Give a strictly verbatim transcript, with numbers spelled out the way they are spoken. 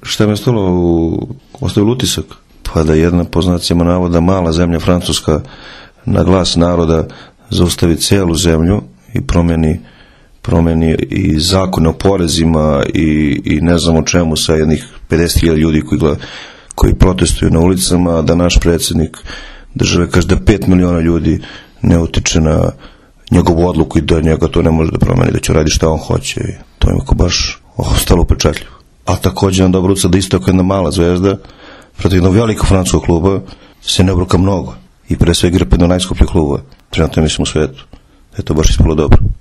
Šta me stalo u ostavio utisak? Pa da jedna po znacima navoda mala zemlja Francuska na glas naroda zaustavi celu zemlju i promeni, promeni i zakone o porezima i, i ne znam o čemu sa jednih pedeset hiljada ljudi koji, gleda, koji protestuju na ulicama, da naš predsjednik države kaže da pet miliona ljudi ne utiče na njegovu odluku i da njega to ne može da promeni, da će radi šta on hoće. I to je ako baš ostalo upečatljivo. A također nam dobro da isto ako jedna mala zvezda protiv jednog velikog francuskog kluba se ne obruka mnogo i pre svega igra pred najskupljih kluba. Trenutno mislim u svetu. Da je to baš ispalo dobro.